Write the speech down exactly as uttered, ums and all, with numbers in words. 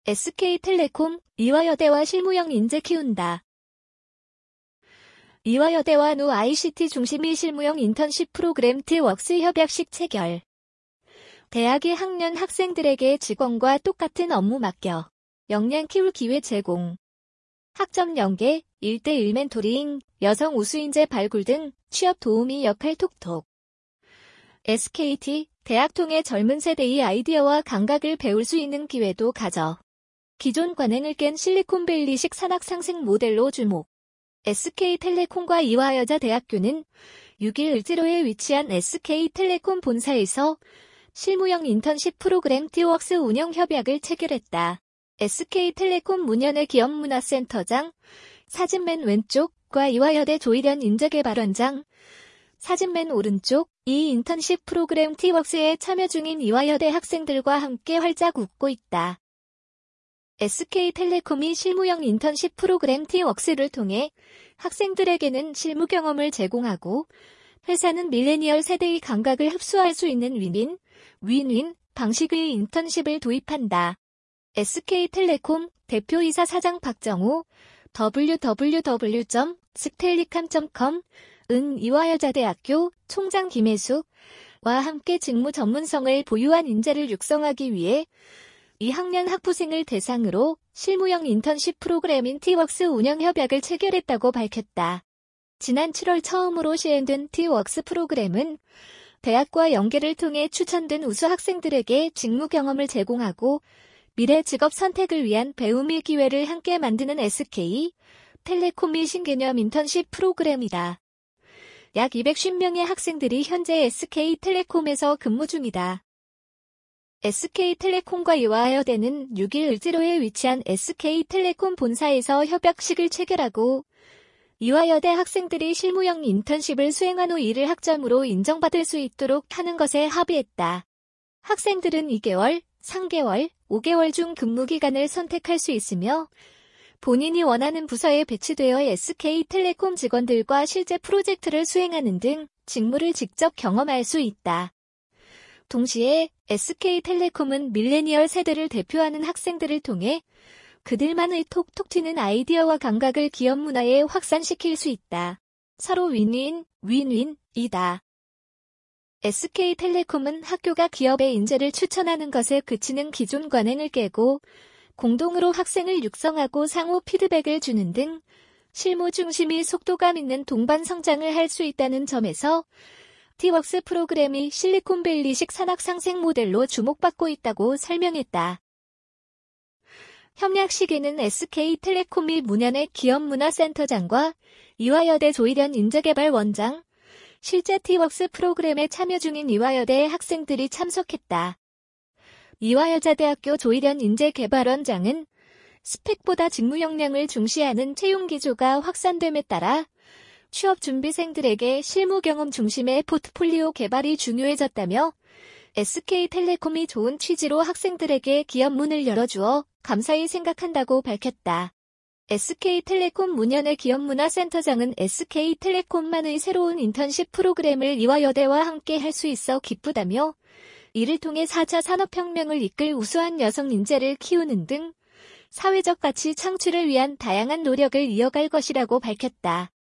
에스케이텔레콤, 이화여대와 실무형 인재 키운다. 이화여대와 노 아이씨티 중심의 실무형 인턴십 프로그램 티웍스 협약식 체결. 대학의 학년 학생들에게 직원과 똑같은 업무 맡겨 역량 키울 기회 제공. 학점 연계, 일 대일 멘토링, 여성 우수인재 발굴 등 취업 도우미 역할 톡톡. 에스케이티, 대학 통해 젊은 세대의 아이디어와 감각을 배울 수 있는 기회도 가져 기존 관행을 깬 실리콘밸리식 산학 상생 모델로 주목. 에스케이텔레콤과 이화여자대학교는 육 일 을지로에 위치한 에스케이텔레콤 본사에서 실무형 인턴십 프로그램 티웍스 운영 협약을 체결했다. 에스케이텔레콤 문현의 기업문화센터장, 사진 맨 왼쪽과 이화여대 조일현 인재개발원장, 사진 맨 오른쪽, 이 인턴십 프로그램 티웍스에 참여 중인 이화여대 학생들과 함께 활짝 웃고 있다. 에스케이텔레콤이 실무형 인턴십 프로그램 티웍스를 통해 학생들에게는 실무 경험을 제공하고 회사는 밀레니얼 세대의 감각을 흡수할 수 있는 윈윈, 윈윈 방식의 인턴십을 도입한다. 에스케이텔레콤 대표이사 사장 박정우, 더블유 더블유 더블유 점 스텔리캄 점 컴, 은 이화여자대학교 총장 김혜숙와 함께 직무 전문성을 보유한 인재를 육성하기 위해 이 학년 학부생을 대상으로 실무형 인턴십 프로그램인 티웍스 운영 협약을 체결했다고 밝혔다. 지난 칠월 처음으로 시행된 티웍스 프로그램은 대학과 연계를 통해 추천된 우수 학생들에게 직무 경험을 제공하고 미래 직업 선택을 위한 배움의 기회를 함께 만드는 에스케이텔레콤의 신개념 인턴십 프로그램이다. 약 이백오십 명의 학생들이 현재 에스케이텔레콤에서 근무 중이다. 에스케이텔레콤과 이화여대는 육 일 을지로에 위치한 에스케이텔레콤 본사에서 협약식을 체결하고 이화여대 학생들이 실무형 인턴십을 수행한 후 이를 학점으로 인정받을 수 있도록 하는 것에 합의했다. 학생들은 이 개월, 삼 개월, 오 개월 중 근무 기간을 선택할 수 있으며 본인이 원하는 부서에 배치되어 에스케이텔레콤 직원들과 실제 프로젝트를 수행하는 등 직무를 직접 경험할 수 있다. 동시에 에스케이텔레콤은 밀레니얼 세대를 대표하는 학생들을 통해 그들만의 톡톡 튀는 아이디어와 감각을 기업 문화에 확산시킬 수 있다. 서로 윈윈, 윈윈이다. 에스케이텔레콤은 학교가 기업의 인재를 추천하는 것에 그치는 기존 관행을 깨고 공동으로 학생을 육성하고 상호 피드백을 주는 등 실무 중심의 속도감 있는 동반 성장을 할 수 있다는 점에서 티웍스 프로그램이 실리콘밸리식 산학 상생 모델로 주목받고 있다고 설명했다. 협약식에는 에스케이텔레콤이 문현의 기업문화센터장과 이화여대 조일현 인재개발원장, 실제 티웍스 프로그램에 참여 중인 이화여대 학생들이 참석했다. 이화여자대학교 조일현 인재개발원장은 스펙보다 직무 역량을 중시하는 채용 기조가 확산됨에 따라 취업준비생들에게 실무 경험 중심의 포트폴리오 개발이 중요해졌다며 에스케이텔레콤이 좋은 취지로 학생들에게 기업 문을 열어주어 감사히 생각한다고 밝혔다. 에스케이텔레콤 문현의 기업문화센터장은 에스케이텔레콤만의 새로운 인턴십 프로그램을 이화여대와 함께 할 수 있어 기쁘다며 이를 통해 사 차 산업혁명을 이끌 우수한 여성 인재를 키우는 등 사회적 가치 창출을 위한 다양한 노력을 이어갈 것이라고 밝혔다.